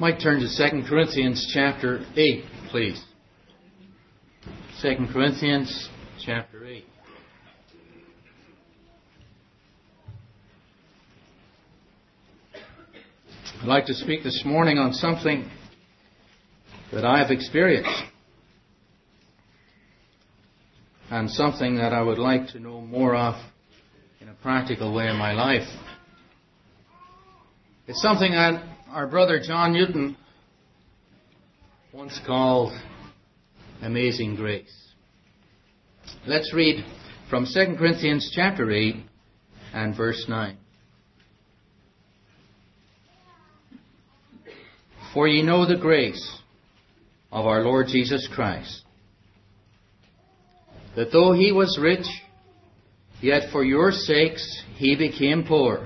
Might turn to 2 Corinthians chapter 8, please. 2 Corinthians chapter 8. I'd like to speak this morning on something that I have experienced and something that I would like to know more of in a practical way in my life. It's something that our brother John Newton once called amazing grace. Let's read from 2 Corinthians chapter 8 and verse 9. For ye know the grace of our Lord Jesus Christ, that though he was rich, yet for your sakes he became poor,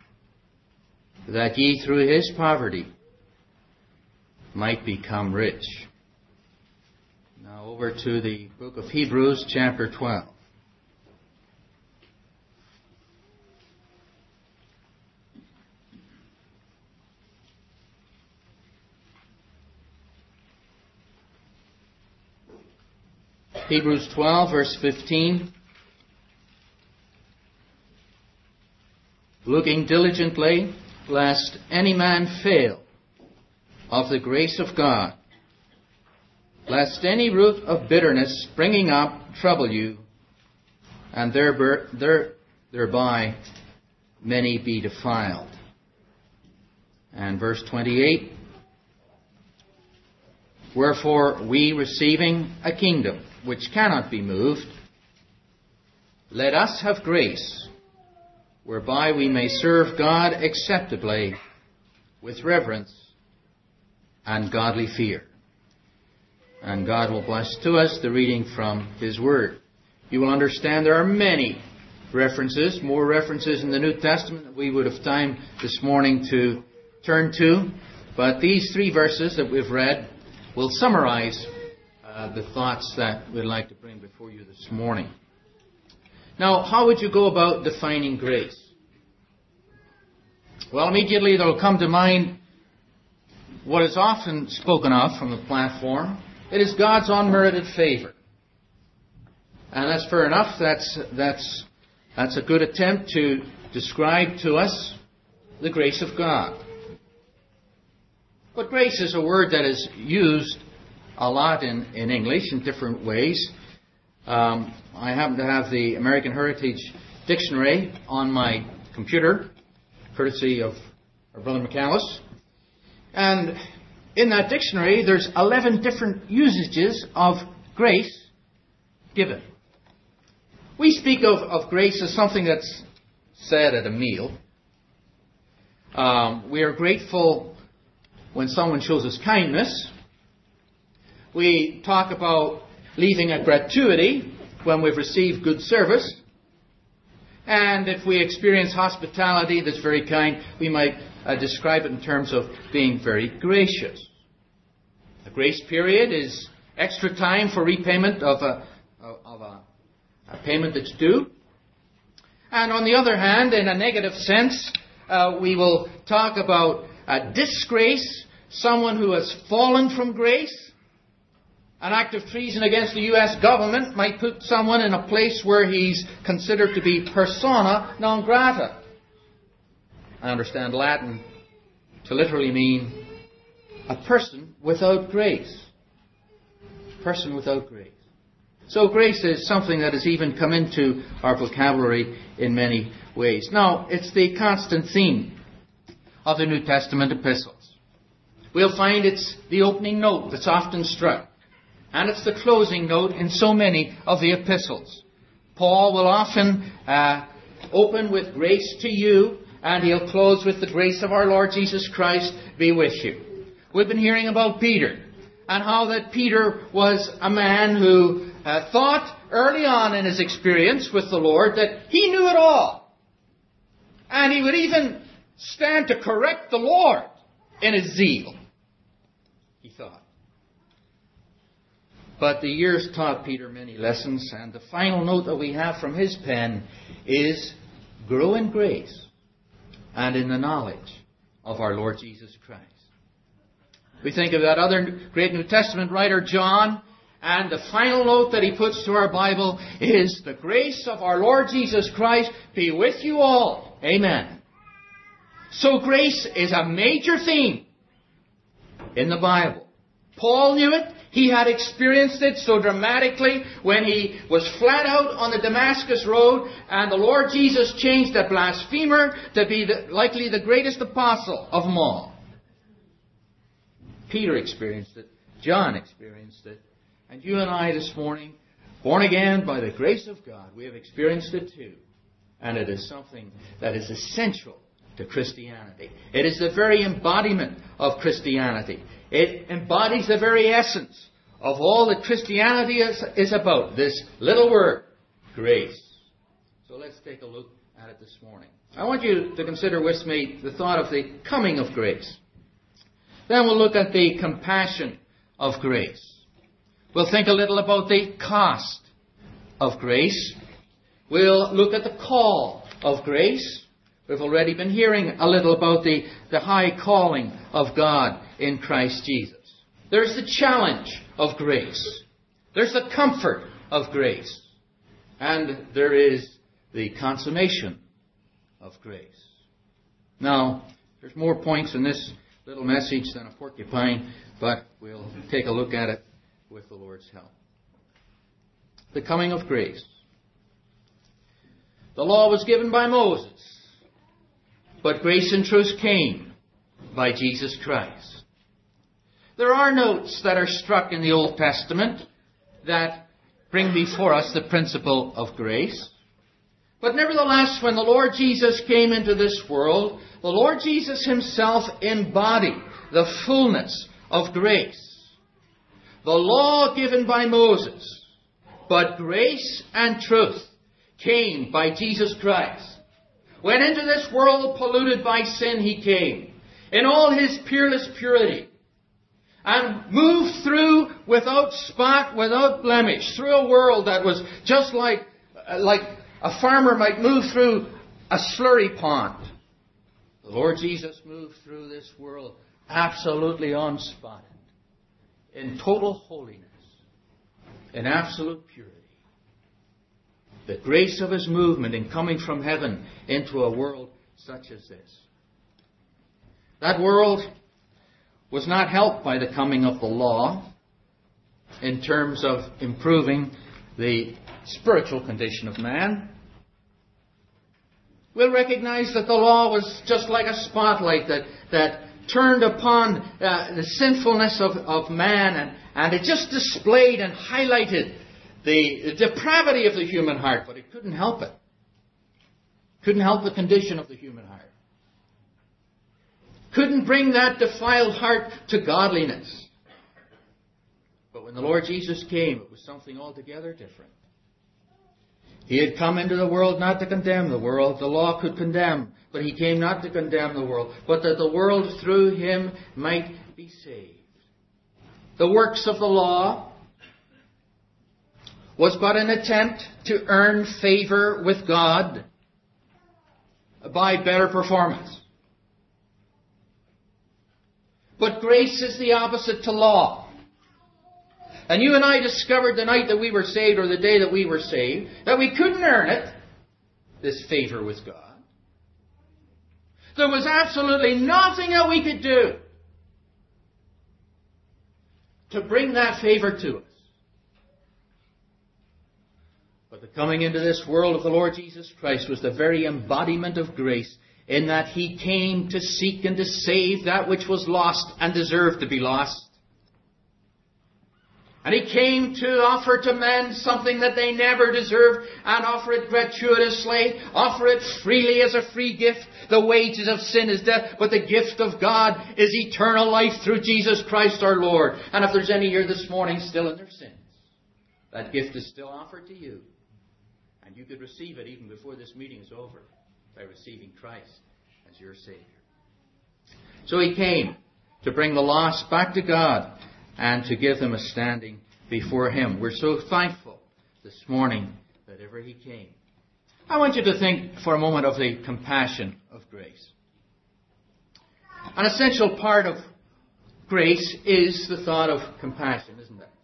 that ye through his poverty might become rich. Now over to the book of Hebrews chapter 12. Hebrews 12 verse 15. Looking diligently, lest any man fail of the grace of God, lest any root of bitterness springing up trouble you, and thereby many be defiled. And verse 28, wherefore we, receiving a kingdom which cannot be moved, let us have grace, whereby we may serve God acceptably with reverence and godly fear. And God will bless to us the reading from His Word. You will understand there are many references, more references in the New Testament that we would have time this morning to turn to. But these three verses that we've read will summarize the thoughts that we'd like to bring before you this morning. Now, how would you go about defining grace? Well, immediately there will come to mind what is often spoken of from the platform. It is God's unmerited favor. And that's fair enough. That's a good attempt to describe to us the grace of God. But grace is a word that is used a lot in English in different ways. I happen to have the American Heritage Dictionary on my computer, courtesy of our brother McAllis. And in that dictionary, there's 11 different usages of grace given. We speak of grace as something that's said at a meal. We are grateful when someone shows us kindness. We talk about leaving a gratuity when we've received good service. And if we experience hospitality that's very kind, we might describe it in terms of being very gracious. A grace period is extra time for repayment of a payment that's due. And on the other hand, in a negative sense, we will talk about a disgrace, someone who has fallen from grace. An act of treason against the U.S. government might put someone in a place where he's considered to be persona non grata. I understand Latin to literally mean a person without grace. Person without grace. So grace is something that has even come into our vocabulary in many ways. Now, it's the constant theme of the New Testament epistles. We'll find it's the opening note that's often struck. And it's the closing note in so many of the epistles. Paul will often open with grace to you, and he'll close with the grace of our Lord Jesus Christ be with you. We've been hearing about Peter, and how that Peter was a man who thought early on in his experience with the Lord that he knew it all. And he would even stand to correct the Lord in his zeal, he thought. But the years taught Peter many lessons, and the final note that we have from his pen is grow in grace and in the knowledge of our Lord Jesus Christ. We think of that other great New Testament writer, John, and the final note that he puts to our Bible is, the grace of our Lord Jesus Christ be with you all. Amen. So grace is a major theme in the Bible. Paul knew it. He had experienced it so dramatically when he was flat out on the Damascus road and the Lord Jesus changed a blasphemer to be likely the greatest apostle of them all. Peter experienced it. John experienced it. And you and I this morning, born again by the grace of God, we have experienced it too. And it is something that is essential to Christianity. It is the very embodiment of Christianity. It embodies the very essence of all that Christianity is about. This little word, grace. So let's take a look at it this morning. I want you to consider with me the thought of the coming of grace. Then we'll look at the compassion of grace. We'll think a little about the cost of grace. We'll look at the call of grace. We've already been hearing a little about the high calling of God in Christ Jesus. There's the challenge of grace. There's the comfort of grace. And there is the consummation of grace. Now, there's more points in this little message than a porcupine, but we'll take a look at it with the Lord's help. The coming of grace. The law was given by Moses, but grace and truth came by Jesus Christ. There are notes that are struck in the Old Testament that bring before us the principle of grace. But nevertheless, when the Lord Jesus came into this world, the Lord Jesus himself embodied the fullness of grace. The law given by Moses, but grace and truth came by Jesus Christ. When into this world polluted by sin he came, in all his peerless purity, and moved through without spot, without blemish, through a world that was just like a farmer might move through a slurry pond. The Lord Jesus moved through this world absolutely unspotted, in total holiness, in absolute purity. The grace of his movement in coming from heaven into a world such as this. That world was not helped by the coming of the law in terms of improving the spiritual condition of man. We'll recognize that the law was just like a spotlight that turned upon the sinfulness of man, and it just displayed and highlighted the depravity of the human heart, but it couldn't help it. Couldn't help the condition of the human heart. Couldn't bring that defiled heart to godliness. But when the Lord Jesus came, it was something altogether different. He had come into the world not to condemn the world. The law could condemn, but he came not to condemn the world, but that the world through him might be saved. The works of the law was but an attempt to earn favor with God by better performance. But grace is the opposite to law. And you and I discovered the night that we were saved, or the day that we were saved, that we couldn't earn it, this favor with God. There was absolutely nothing that we could do to bring that favor to us. But the coming into this world of the Lord Jesus Christ was the very embodiment of grace, in that he came to seek and to save that which was lost and deserved to be lost. And he came to offer to men something that they never deserved, and offer it gratuitously, offer it freely as a free gift. The wages of sin is death, but the gift of God is eternal life through Jesus Christ our Lord. And if there's any here this morning still in their sins, that gift is still offered to you. And you could receive it even before this meeting is over, by receiving Christ as your Savior. So he came to bring the lost back to God and to give them a standing before him. We're so thankful this morning that ever he came. I want you to think for a moment of the compassion of grace. An essential part of grace is the thought of compassion, isn't it?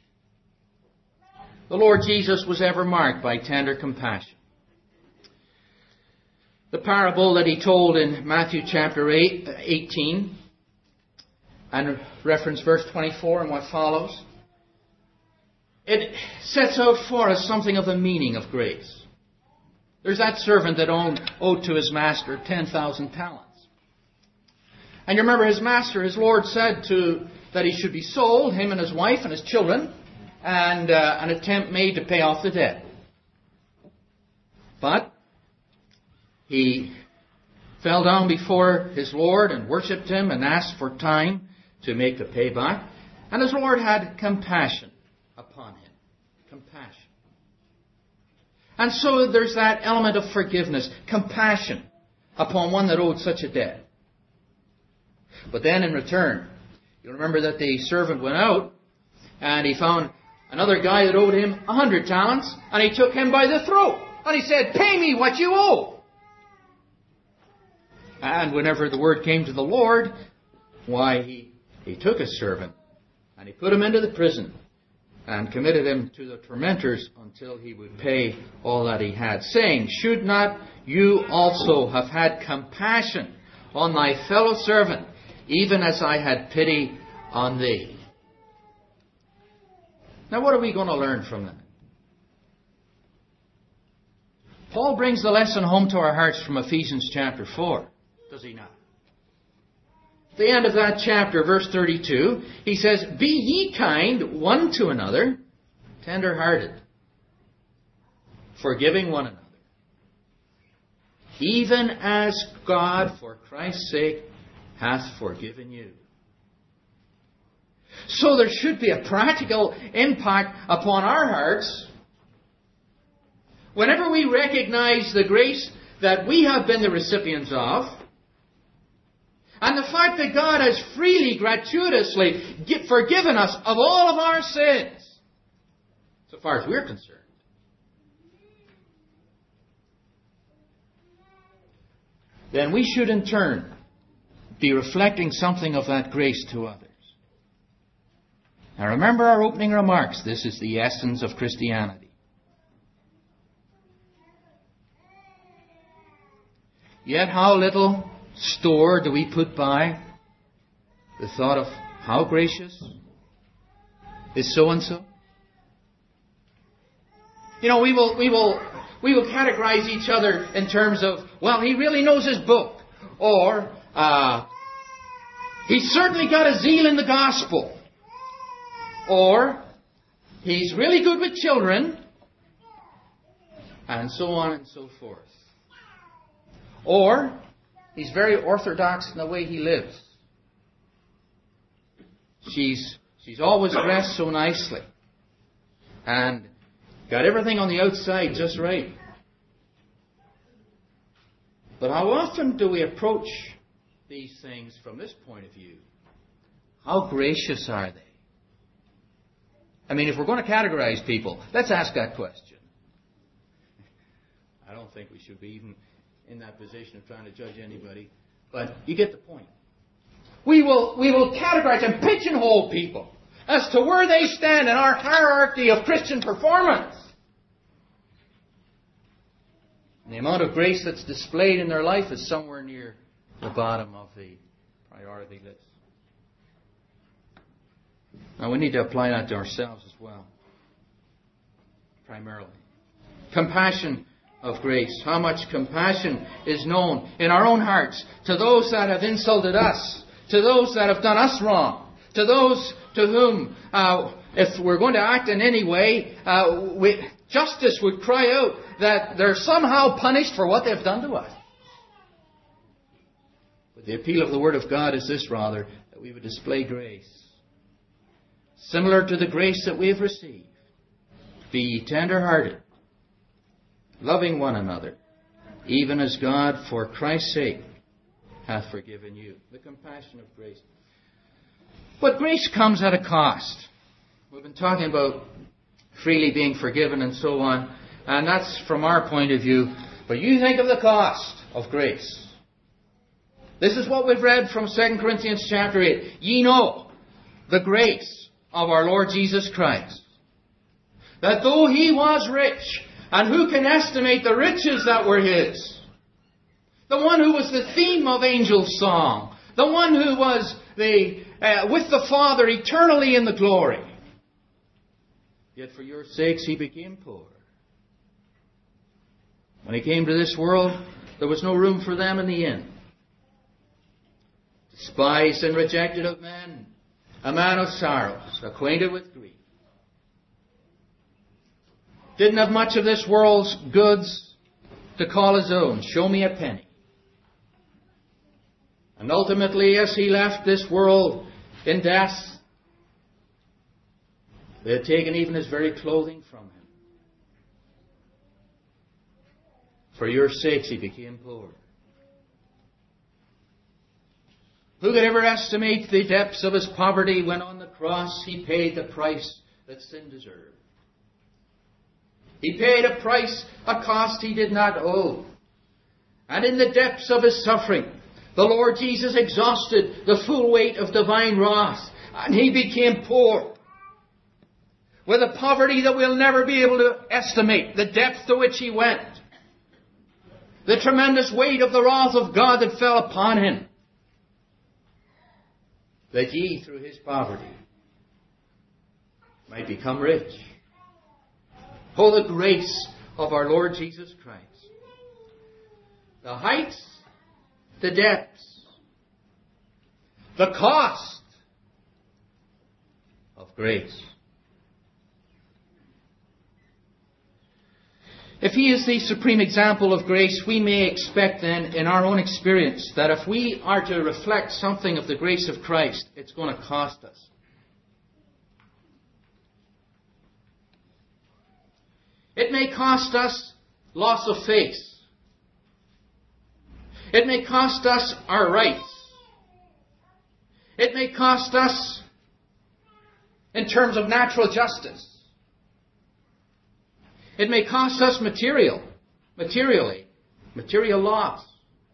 The Lord Jesus was ever marked by tender compassion. The parable that he told in Matthew chapter 18, and reference verse 24 and what follows, it sets out for us something of the meaning of grace. There's that servant that owed to his master 10,000 talents. And you remember his master, his Lord, said that he should be sold, him and his wife and his children, and an attempt made to pay off the debt. But he fell down before his Lord and worshipped him and asked for time to make the payback. And his Lord had compassion upon him. Compassion. And so there's that element of forgiveness, compassion upon one that owed such a debt. But then in return, you'll remember that the servant went out and he found another guy that owed him 100 talents, and he took him by the throat. And he said, "Pay me what you owe." And whenever the word came to the Lord, why, he took his servant and he put him into the prison and committed him to the tormentors until he would pay all that he had, saying, "Should not you also have had compassion on thy fellow servant, even as I had pity on thee?" Now, what are we going to learn from that? Paul brings the lesson home to our hearts from Ephesians chapter 4, does he not? At the end of that chapter, verse 32, he says, "Be ye kind one to another, tender-hearted, forgiving one another, even as God, for Christ's sake, hath forgiven you." So there should be a practical impact upon our hearts whenever we recognize the grace that we have been the recipients of, and the fact that God has freely, gratuitously forgiven us of all of our sins, so far as we're concerned. Then we should in turn be reflecting something of that grace to others. Now remember our opening remarks. This is the essence of Christianity. Yet how little store do we put by the thought of how gracious is so-and-so? You know, we will categorize each other in terms of, well, he really knows his book. Or, he's certainly got a zeal in the gospel. Or, he's really good with children. And so on and so forth. Or, he's very orthodox in the way he lives. She's always dressed so nicely. And got everything on the outside just right. But how often do we approach these things from this point of view? How gracious are they? I mean, if we're going to categorize people, let's ask that question. I don't think we should be even in that position of trying to judge anybody. But you get the point. We will categorize and pigeonhole people as to where they stand in our hierarchy of Christian performance. And the amount of grace that's displayed in their life is somewhere near the bottom of the priority list. Now we need to apply that to ourselves as well. Primarily. Compassion of grace. How much compassion is known in our own hearts to those that have insulted us, to those that have done us wrong, to those to whom, if we're going to act in any way, justice would cry out that they're somehow punished for what they've done to us. But the appeal of the Word of God is this, rather, that we would display grace, similar to the grace that we have received. Be ye tender-hearted, loving one another, even as God, for Christ's sake, hath forgiven you. The compassion of grace. But grace comes at a cost. We've been talking about freely being forgiven and so on, and that's from our point of view. But you think of the cost of grace. This is what we've read from 2 Corinthians chapter 8. Ye know the grace of our Lord Jesus Christ, that though He was rich, and who can estimate the riches that were His? The one who was the theme of angels' song. The one who was with the Father eternally in the glory. Yet for your sakes He became poor. When He came to this world, there was no room for them in the inn. Despised and rejected of men, a man of sorrows, acquainted with grief. Didn't have much of this world's goods to call His own. Show me a penny. And ultimately, as He left this world in death, they had taken even His very clothing from Him. For your sakes He became poor. Who could ever estimate the depths of His poverty when on the cross He paid the price that sin deserved? He paid a price, a cost He did not owe. And in the depths of His suffering, the Lord Jesus exhausted the full weight of divine wrath, and He became poor. With a poverty that we'll never be able to estimate, the depth to which He went. The tremendous weight of the wrath of God that fell upon Him. That ye, through His poverty, might become rich. Oh, the grace of our Lord Jesus Christ. The heights, the depths, the cost of grace. If He is the supreme example of grace, we may expect then, in our own experience, that if we are to reflect something of the grace of Christ, it's going to cost us. It may cost us loss of face. It may cost us our rights. It may cost us in terms of natural justice. It may cost us material loss.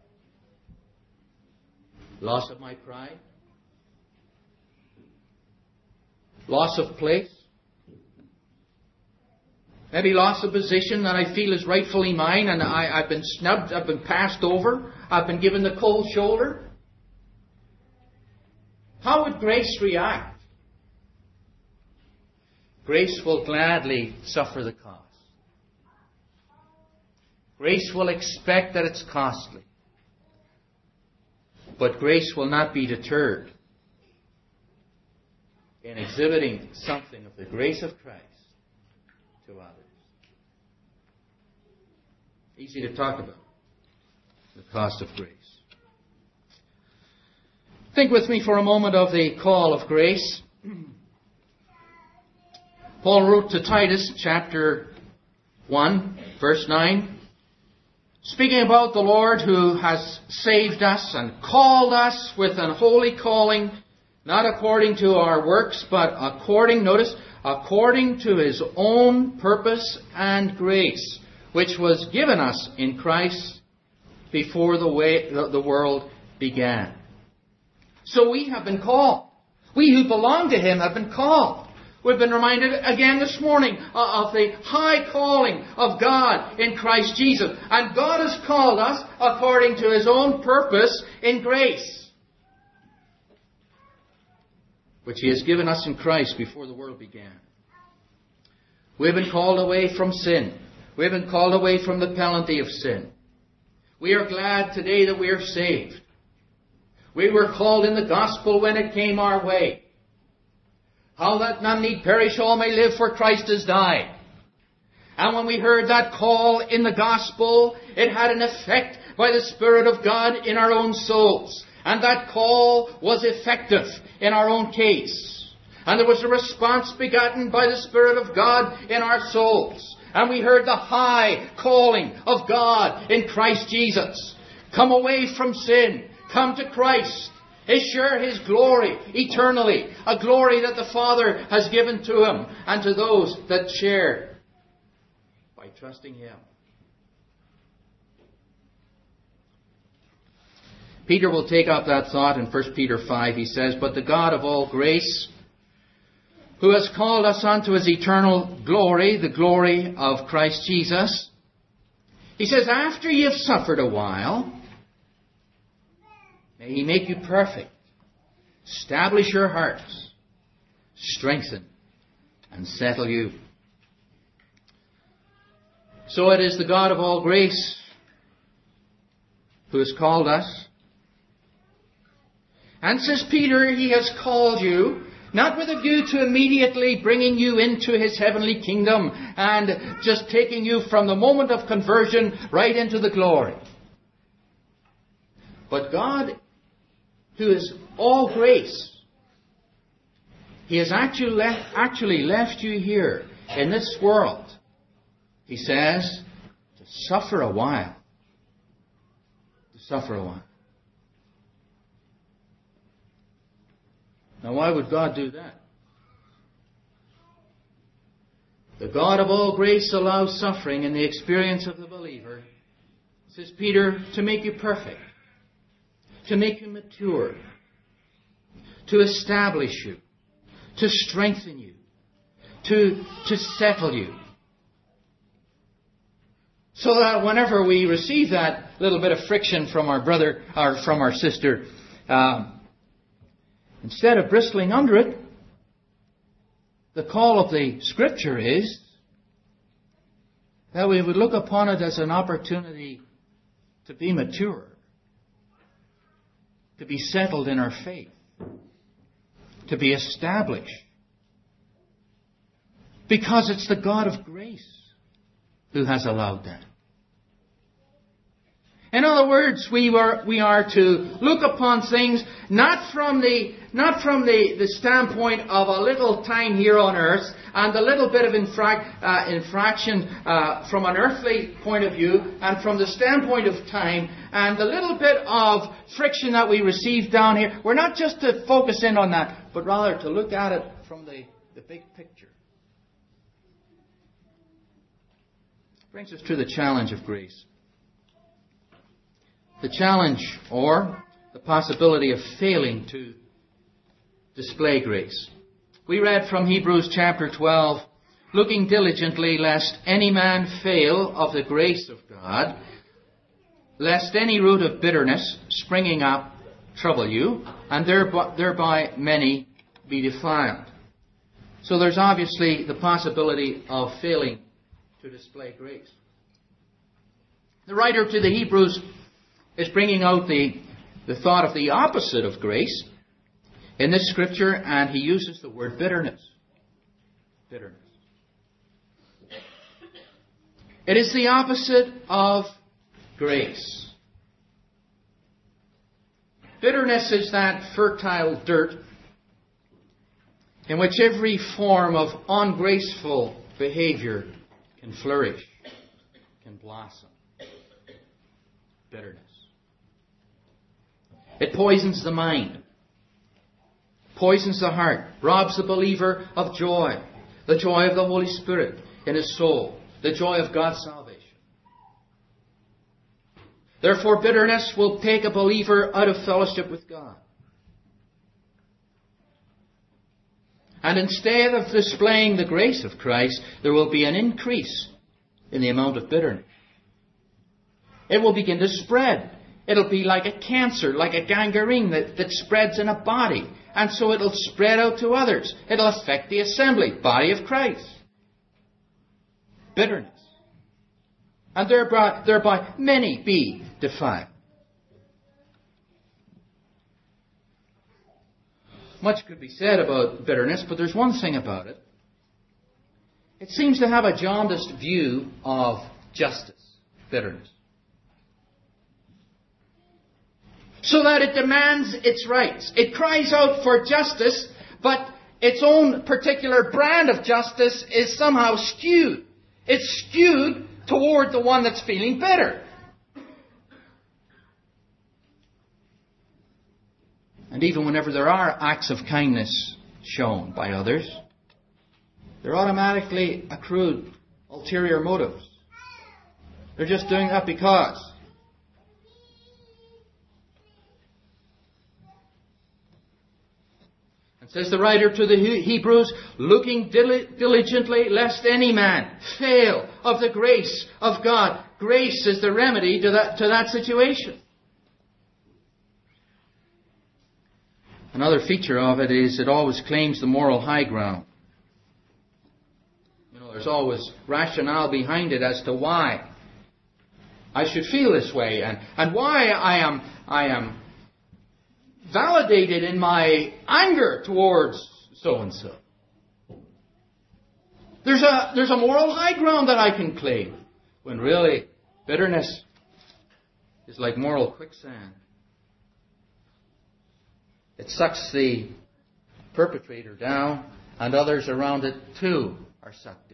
Loss of my pride. Loss of place. Maybe loss of position that I feel is rightfully mine, and I've been snubbed, I've been passed over, I've been given the cold shoulder. How would grace react? Grace will gladly suffer the cost. Grace will expect that it's costly. But grace will not be deterred in exhibiting something of the grace of Christ to others. Easy to talk about the cost of grace. Think with me for a moment of the call of grace. Paul wrote to Titus chapter 1, verse 9, speaking about the Lord who has saved us and called us with an holy calling, not according to our works, but according to His own purpose and grace, which was given us in Christ before the world began. So we have been called. We who belong to Him have been called. We've been reminded again this morning of the high calling of God in Christ Jesus. And God has called us according to His own purpose in grace, which He has given us in Christ before the world began. We've been called away from sin. We've been called away from the penalty of sin. We are glad today that we are saved. We were called in the gospel when it came our way. How that none need perish, all may live, for Christ has died. And when we heard that call in the gospel, it had an effect by the Spirit of God in our own souls. And that call was effective in our own case. And there was a response begotten by the Spirit of God in our souls. And we heard the high calling of God in Christ Jesus. Come away from sin. Come to Christ. Share His glory eternally. A glory that the Father has given to Him and to those that share by trusting Him. Peter will take up that thought in 1 Peter 5. He says, "But the God of all grace, who has called us unto his eternal glory, the glory of Christ Jesus." He says, after you have suffered a while, may he make you perfect, establish your hearts, strengthen, and settle you. So it is the God of all grace who has called us. And says Peter, he has called you, not with a view to immediately bringing you into his heavenly kingdom and just taking you from the moment of conversion right into the glory. But God, who is all grace, he has actually left you here in this world, he says, to suffer a while. To suffer a while. Now, why would God do that? The God of all grace allows suffering in the experience of the believer, says Peter, to make you perfect, to make you mature, to establish you, to strengthen you, to settle you. So that whenever we receive that little bit of friction from our brother or from our sister, instead of bristling under it, the call of the Scripture is that we would look upon it as an opportunity to be mature, to be settled in our faith, to be established. Because it's the God of grace who has allowed that. In other words, we are to look upon things not from the standpoint of a little time here on earth and a little bit of infraction from an earthly point of view and from the standpoint of time and the little bit of friction that we receive down here. We're not just to focus in on that, but rather to look at it from the big picture. Brings us to the challenge of grace. The challenge or the possibility of failing to display grace. We read from Hebrews chapter 12, "Looking diligently lest any man fail of the grace of God, lest any root of bitterness springing up trouble you, and thereby many be defiled." So there's obviously the possibility of failing to display grace. The writer to the Hebrews is bringing out the thought of the opposite of grace in this scripture, and he uses the word bitterness. Bitterness. It is the opposite of grace. Bitterness is that fertile dirt in which every form of ungraceful behavior can flourish, can blossom. Bitterness. It poisons the mind, poisons the heart, robs the believer of joy, the joy of the Holy Spirit in his soul, the joy of God's salvation. Therefore, bitterness will take a believer out of fellowship with God. And instead of displaying the grace of Christ, there will be an increase in the amount of bitterness. It will begin to spread. It'll be like a cancer, like a gangrene that spreads in a body. And so it'll spread out to others. It'll affect the assembly, body of Christ. Bitterness. And thereby many be defiled. Much could be said about bitterness, but there's one thing about it. It seems to have a jaundiced view of justice, bitterness. So that it demands its rights. It cries out for justice, but its own particular brand of justice is somehow skewed. It's skewed toward the one that's feeling bitter. And even whenever there are acts of kindness shown by others, they're automatically accrued ulterior motives. They're just doing that because. And says the writer to the Hebrews, looking diligently lest any man fail of the grace of God. Grace is the remedy to that situation. Another feature of it is it always claims the moral high ground. There's always rationale behind it as to why I should feel this way and why I am validated in my anger towards so-and-so. There's a moral high ground that I can claim, when really bitterness is like moral quicksand. It sucks the perpetrator down, and others around it too are sucked in.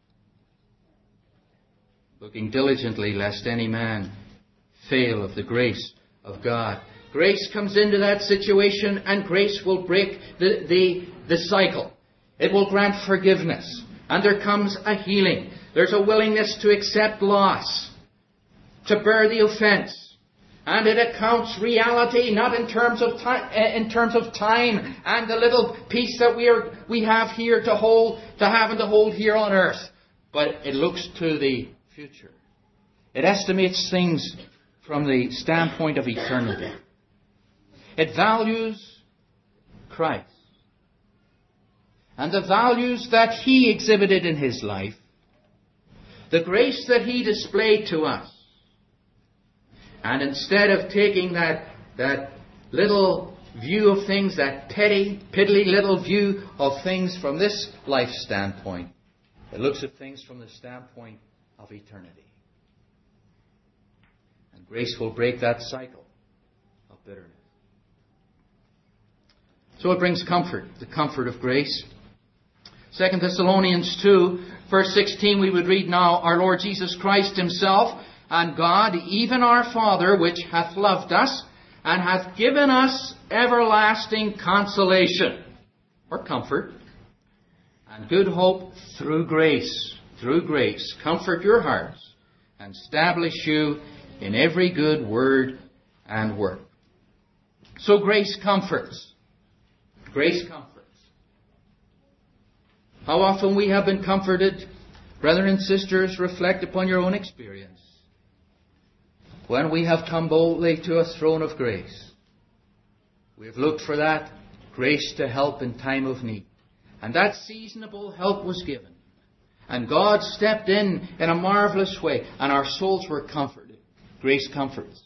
Looking diligently lest any man fail of the grace of God. Grace comes into that situation, and grace will break the cycle. It will grant forgiveness, and there comes a healing. There's a willingness to accept loss, to bear the offense, and it accounts reality not in terms of time and the little piece that we have here to have and to hold here on earth, but it looks to the future. It estimates things from the standpoint of eternity. It values Christ and the values that He exhibited in His life, the grace that He displayed to us. And instead of taking that little view of things, that piddly little view of things from this life standpoint, it looks at things from the standpoint of eternity. And grace will break that cycle of bitterness. So it brings comfort, the comfort of grace. 2 Thessalonians 2, verse 16, we would read now, our Lord Jesus Christ Himself, and God, even our Father, which hath loved us, and hath given us everlasting consolation, or comfort, and good hope through grace. Through grace. Comfort your hearts, and establish you in every good word and work. So grace comforts. Grace comforts. How often we have been comforted, brethren and sisters, reflect upon your own experience. When we have come boldly to a throne of grace, we have looked for that grace to help in time of need. And that seasonable help was given. And God stepped in a marvelous way, and our souls were comforted. Grace comforts.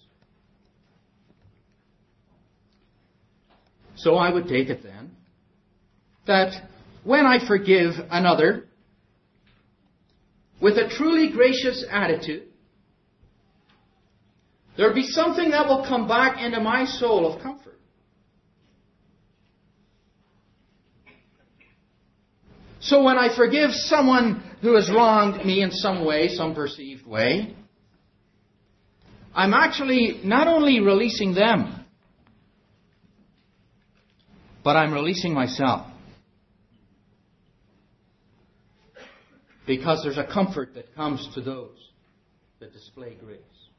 So I would take it then that when I forgive another with a truly gracious attitude, there will be something that will come back into my soul of comfort. So when I forgive someone who has wronged me in some way, some perceived way, I'm actually not only releasing them, but I'm releasing myself. Because there's a comfort that comes to those that display grace.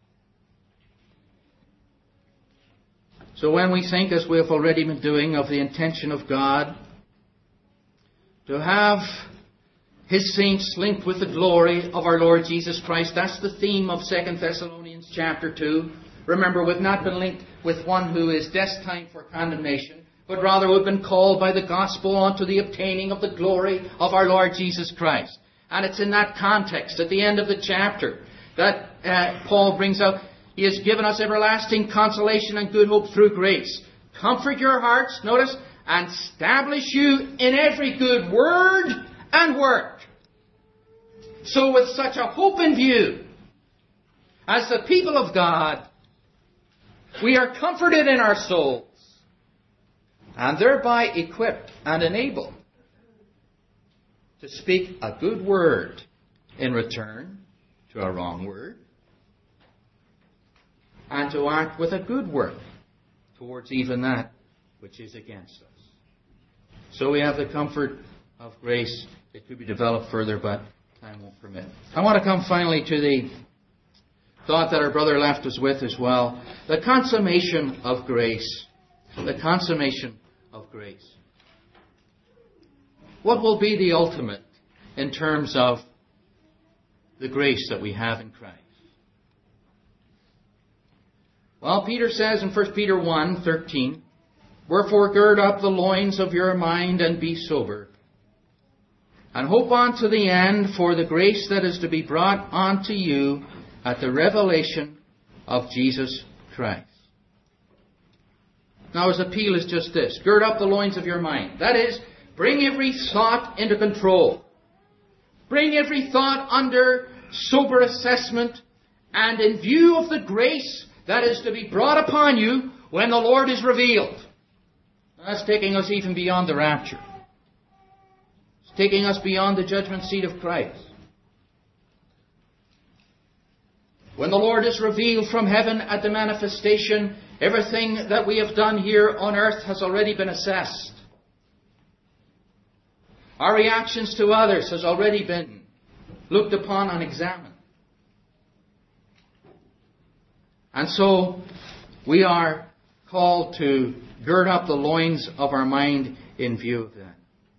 So when we think, as we have already been doing, of the intention of God to have His saints linked with the glory of our Lord Jesus Christ, that's the theme of 2 Thessalonians chapter 2. Remember, we've not been linked with one who is destined for condemnation, but rather we've been called by the gospel unto the obtaining of the glory of our Lord Jesus Christ. And it's in that context, at the end of the chapter, that Paul brings out, He has given us everlasting consolation and good hope through grace. Comfort your hearts, notice, and establish you in every good word and work. So with such a hope in view, as the people of God, we are comforted in our souls, and thereby equipped and enabled to speak a good word in return to a wrong word, and to act with a good work towards even that which is against us. So we have the comfort of grace. It could be developed further, but time won't permit. I want to come finally to the thought that our brother left us with as well. The consummation of grace. The consummation of grace. what will be the ultimate in terms of the grace that we have in Christ? Well, Peter says in 1 Peter 1:13, "Wherefore gird up the loins of your mind and be sober, and hope unto the end for the grace that is to be brought unto you at the revelation of Jesus Christ." Now his appeal is just this: gird up the loins of your mind. That is, bring every thought into control. Bring every thought under sober assessment, and in view of the grace that is to be brought upon you when the Lord is revealed. That's taking us even beyond the rapture. It's taking us beyond the judgment seat of Christ. When the Lord is revealed from heaven at the manifestation, everything that we have done here on earth has already been assessed. Our reactions to others has already been looked upon and examined. And so we are called to gird up the loins of our mind in view of that.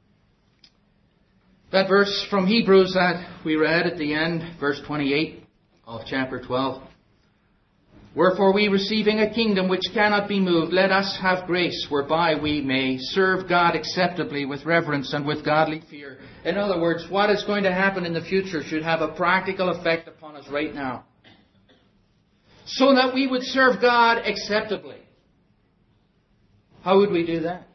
That verse from Hebrews that we read at the end, verse 28 of chapter 12. "Wherefore we, receiving a kingdom which cannot be moved, let us have grace whereby we may serve God acceptably with reverence and with godly fear." In other words, what is going to happen in the future should have a practical effect upon us right now, so that we would serve God acceptably. How would we do that?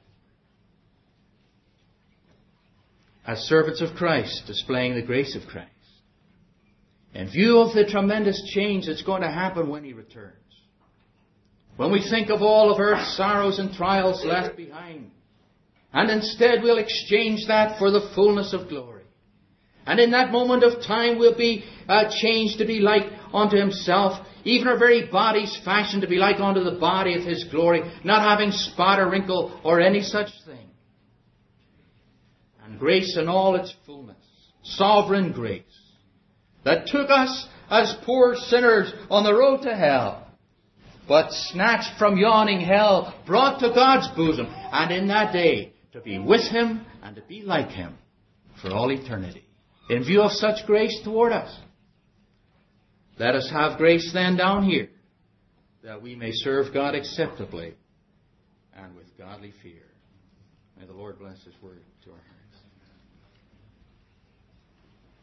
As servants of Christ, displaying the grace of Christ, in view of the tremendous change that's going to happen when He returns. When we think of all of earth's sorrows and trials left behind, and instead we'll exchange that for the fullness of glory. And in that moment of time we'll be changed to be like unto Himself, even our very bodies fashioned to be like unto the body of His glory, not having spot or wrinkle or any such thing. And grace in all its fullness, sovereign grace, that took us as poor sinners on the road to hell, but snatched from yawning hell, brought to God's bosom, and in that day to be with Him and to be like Him for all eternity. In view of such grace toward us, let us have grace then down here, that we may serve God acceptably and with godly fear. May the Lord bless His word to our hearts.